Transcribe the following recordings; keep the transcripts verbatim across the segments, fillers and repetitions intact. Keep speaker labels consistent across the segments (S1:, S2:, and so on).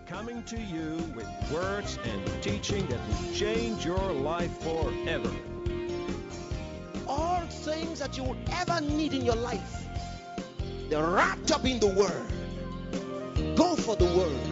S1: coming to you with words and teaching that will change your life forever.
S2: All things that you will ever need in your life, they're wrapped up in the Word. Go for the Word.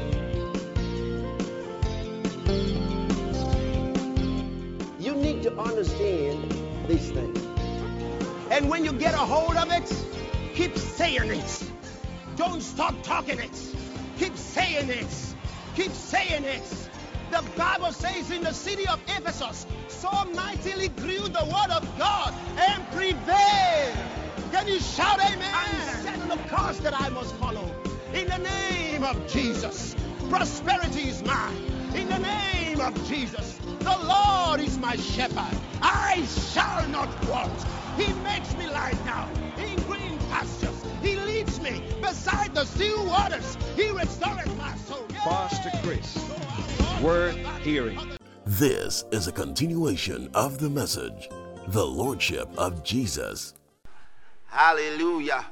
S2: You need to understand these things. And when you get a hold of it, keep saying it. Don't stop talking it. Keep saying it. Keep saying it. The Bible says in the city of Ephesus, so mightily grew the word of God and prevailed. Can you shout amen? And set the course that I must follow. In the name of Jesus, prosperity is mine. In the name of Jesus, the Lord is my shepherd. I shall not want. He makes me lie down in green pastures. He leads me beside the still waters. He restores my soul. Yeah.
S1: Pastor Chris, worth hearing.
S3: This is a continuation of the message, the Lordship of Jesus.
S4: Hallelujah.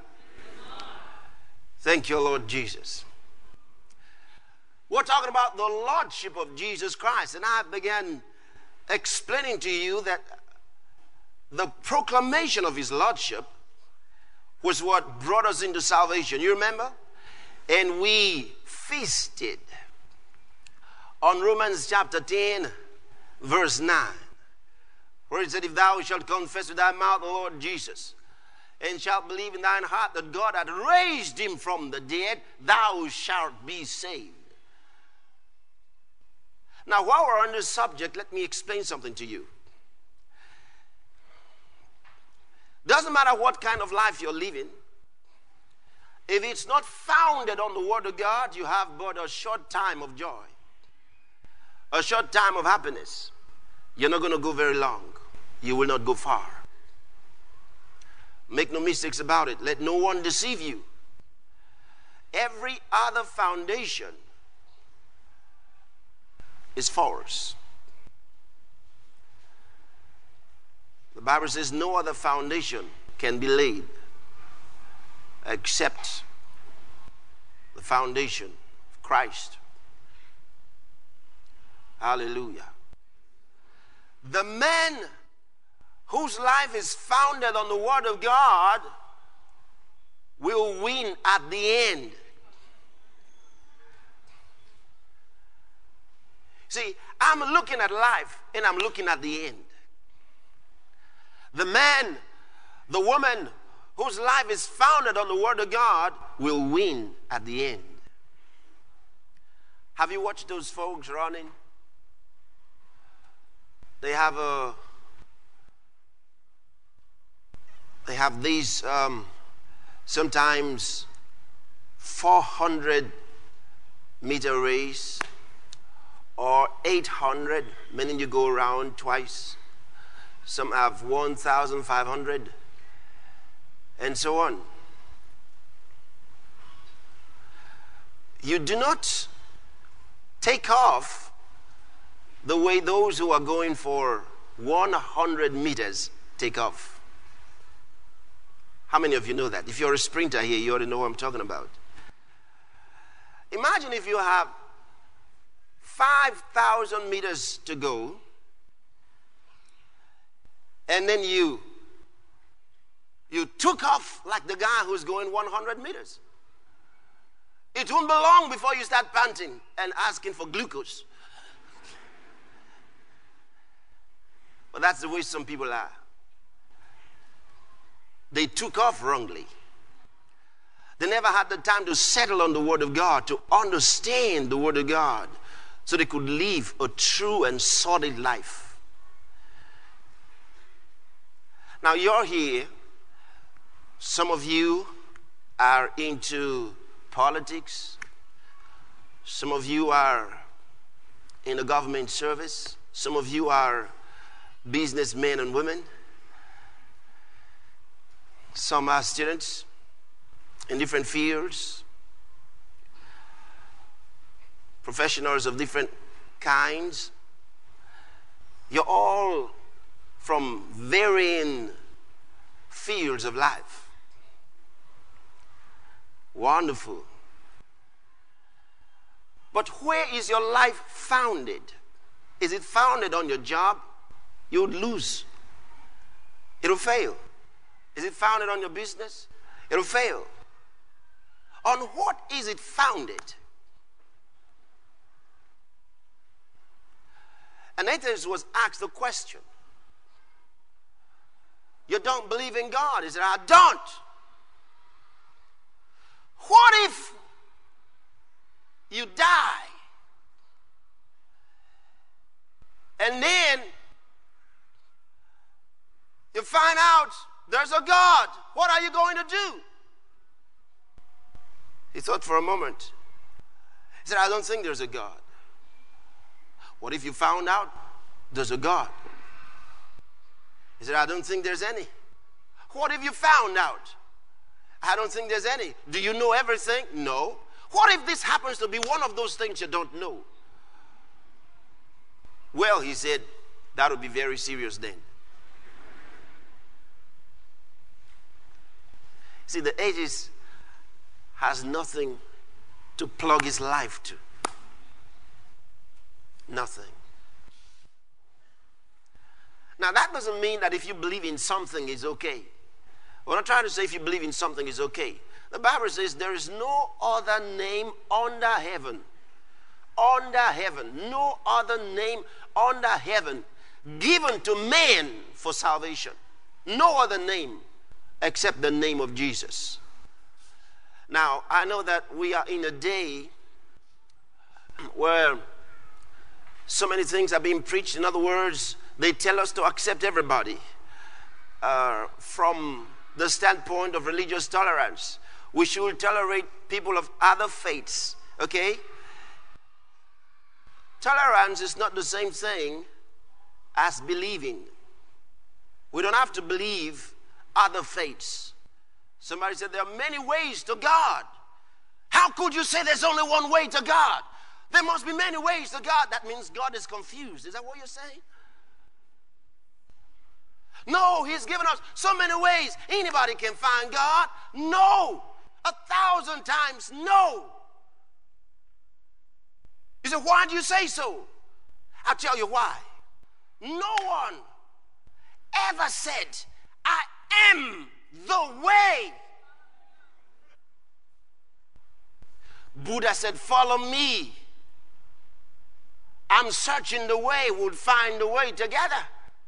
S4: Thank you, Lord Jesus. We're talking about the Lordship of Jesus Christ, and I began explaining to you that the proclamation of His Lordship was what brought us into salvation. You remember? And we feasted on Romans chapter ten, verse nine, where it said, if thou shalt confess with thy mouth the Lord Jesus, and shalt believe in thine heart that God hath raised him from the dead, thou shalt be saved. Now, while we're on this subject, let me explain something to you. Doesn't matter what kind of life you're living, if it's not founded on the Word of God, you have but a short time of joy, a short time of happiness. You're not going to go very long. You will not go far. Make no mistakes about it. Let no one deceive you. Every other foundation is false. The Bible says no other foundation can be laid except the foundation of Christ. Hallelujah. The man whose life is founded on the Word of God will win at the end. See, I'm looking at life and I'm looking at the end. The man, the woman whose life is founded on the Word of God will win at the end. Have you watched those folks running? They have a they have these um, sometimes four hundred meter race or eight hundred, meaning you go around twice. Some have one thousand five hundred, and so on. You do not take off the way those who are going for one hundred meters take off. How many of you know that? If you're a sprinter here, you ought to know what I'm talking about. Imagine if you have five thousand meters to go, and then you you took off like the guy who's going one hundred meters. It won't be long before you start panting and asking for glucose. But that's the way some people are. They took off wrongly. They never had the time to settle on the Word of God, to understand the Word of God, so they could live a true and solid life. Now you're here. Some of you are into politics. Some of you are in a government service. Some of you are businessmen and women. Some are students in different fields. Professionals of different kinds. You're all from varying fields of life. Wonderful. But where is your life founded? Is it founded on your job? You would lose. It'll fail. Is it founded on your business? It'll fail. On what is it founded? And Atheist was asked the question. You don't believe in God? He said, I don't. What if you die and then you find out there's a God? What are you going to do? He thought for a moment. He said, I don't think there's a God. What if you found out there's a God? He said, I don't think there's any. What if you found out? I don't think there's any. Do you know everything? No. What if this happens to be one of those things you don't know? Well, he said, that would be very serious then. See, the atheist has nothing to plug his life to. Nothing. Now, that doesn't mean that if you believe in something, it's okay. We're not trying to say if you believe in something, it's okay. The Bible says there is no other name under heaven. Under heaven. No other name under heaven given to man for salvation. No other name except the name of Jesus. Now, I know that we are in a day where so many things are being preached. In other words, they tell us to accept everybody uh, from the standpoint of religious tolerance. We should tolerate people of other faiths, okay? Tolerance is not the same thing as believing. We don't have to believe other faiths. Somebody said there are many ways to God. How could you say there's only one way to God? There must be many ways to God. That means God is confused. Is that what you're saying? No, he's given us so many ways. Anybody can find God. No. A thousand times no. You say, why do you say so? I'll tell you why. No one ever said, I am the way. Buddha said, follow me. I'm searching the way, we'll find the way together.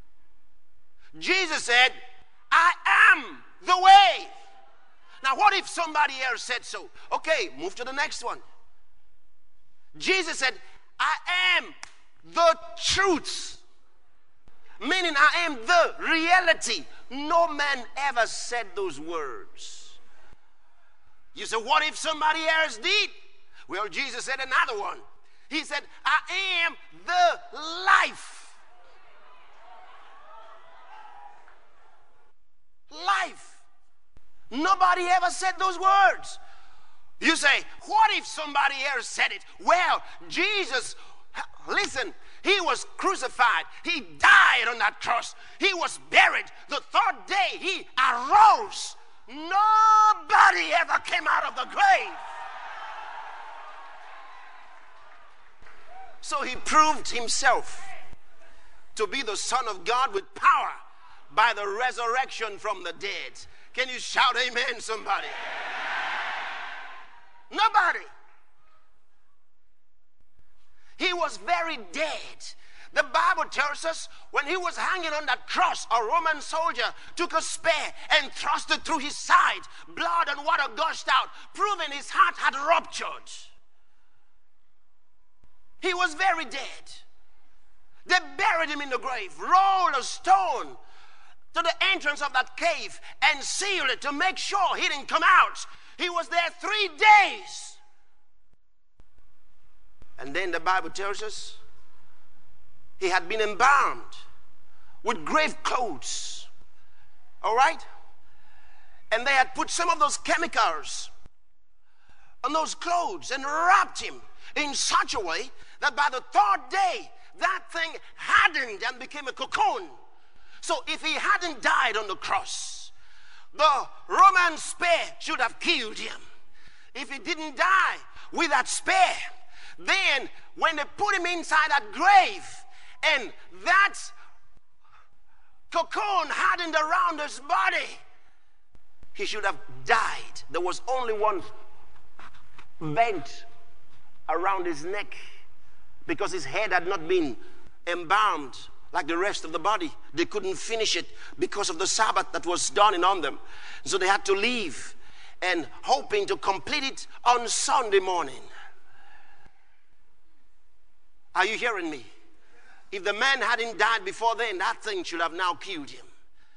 S4: Jesus said, I am the way. Now, what if somebody else said so? Okay, move to the next one. Jesus said, I am the truth. Meaning, I am the reality. No man ever said those words. You say, what if somebody else did? Well, Jesus said another one. He said, I am the life. Life. Nobody ever said those words. You say, what if somebody else said it? Well, Jesus, listen, he was crucified. He died on that cross. He was buried. The third day, he arose. Nobody ever came out of the grave. So he proved himself to be the Son of God with power by the resurrection from the dead. Can you shout amen, somebody? Nobody. He was very dead. The Bible tells us when he was hanging on that cross, a Roman soldier took a spear and thrust it through his side. Blood and water gushed out, proving his heart had ruptured. He was very dead. They buried him in the grave, rolled a stone to the entrance of that cave and sealed it to make sure he didn't come out. He was there three days. And then the Bible tells us he had been embalmed with grave clothes. All right? And they had put some of those chemicals on those clothes and wrapped him in such a way that by the third day, that thing hardened and became a cocoon. So if he hadn't died on the cross, the Roman spear should have killed him. If he didn't die with that spear, Then, when they put him inside that grave, and that cocoon hardened around his body, he should have died. There was only one vent around his neck because his head had not been embalmed like the rest of the body. They couldn't finish it because of the Sabbath that was dawning on them. So they had to leave, and hoping to complete it on Sunday morning. Are you hearing me? If the man hadn't died before then, that thing should have now killed him.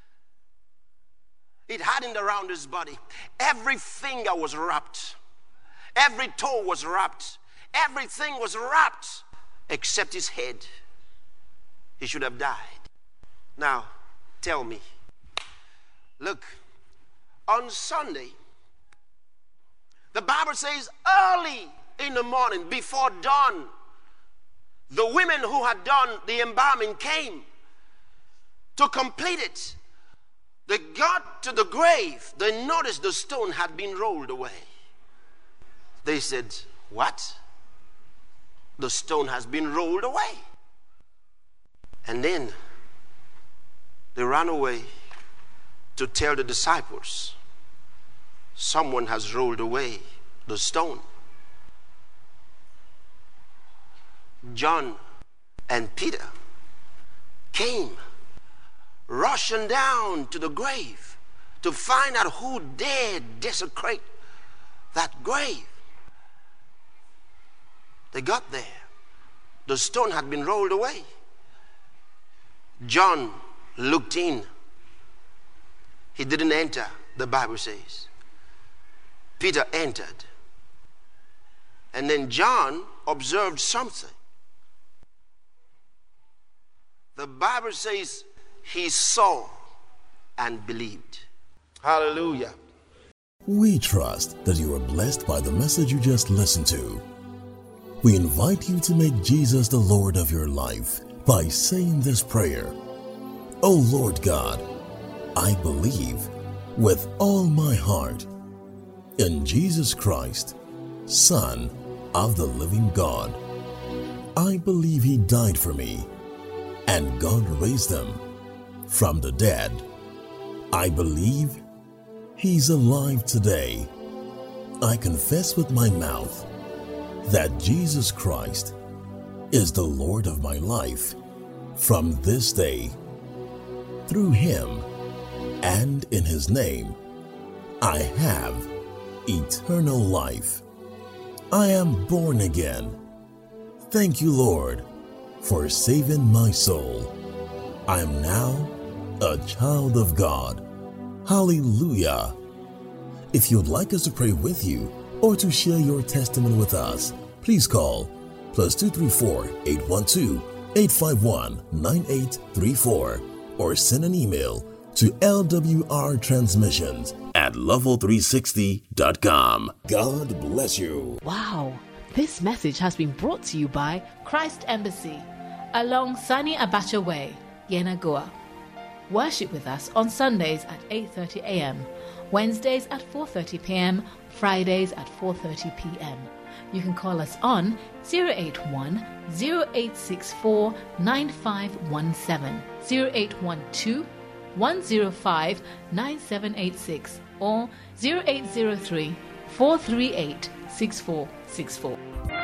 S4: It hardened around his body. Every finger was wrapped. Every toe was wrapped. Everything was wrapped except his head. He should have died. Now, tell me. Look, on Sunday, the Bible says early in the morning, before dawn, the women who had done the embalming came to complete it. They got to the grave. They noticed the stone had been rolled away. They said, what? The stone has been rolled away. And then they ran away to tell the disciples, someone has rolled away the stone. John and Peter came rushing down to the grave to find out who dared desecrate that grave. They got there. The stone had been rolled away. John looked in. He didn't enter, the Bible says. Peter entered. And then John observed something. The Bible says he saw and believed. Hallelujah.
S3: We trust that you are blessed by the message you just listened to. We invite you to make Jesus the Lord of your life by saying this prayer. O Lord God, I believe with all my heart in Jesus Christ, Son of the living God. I believe he died for me, and God raised him from the dead. I believe he's alive today. I confess with my mouth that Jesus Christ is the Lord of my life from this day. Through him and in his name, I have eternal life. I am born again. Thank you, Lord, for saving my soul. I am now a child of God. Hallelujah. If you'd like us to pray with you or to share your testimony with us, please call plus two three four, eight one two, eight five one, nine eight three four or send an email to L W R transmissions at level three sixty dot com. God bless you.
S5: Wow. This message has been brought to you by Christ Embassy along Sani Abacha Way, Yenagoa. Worship with us on Sundays at eight thirty a.m., Wednesdays at four thirty p.m., Fridays at four thirty p.m. You can call us on zero eight one, zero eight six four, nine five one seven, zero eight one two, one zero five, nine seven eight six or zero eight zero three, four three eight, six four six four.